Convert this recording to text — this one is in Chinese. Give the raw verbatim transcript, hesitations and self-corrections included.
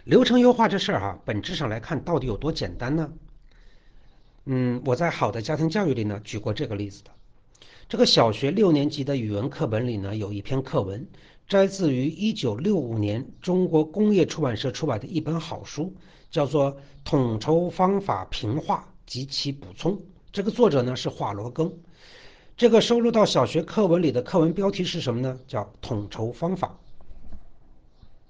流程优化这事儿哈，本质上来看到底有多简单呢？嗯，我在好的家庭教育里呢举过这个例子的。这个小学六年级的语文课本里呢有一篇课文，摘自于一九六五年中国工业出版社出版的一本好书，叫做《统筹方法评话及其补充》。这个作者呢是华罗庚。这个收录到小学课文里的课文标题是什么呢？叫统筹方法。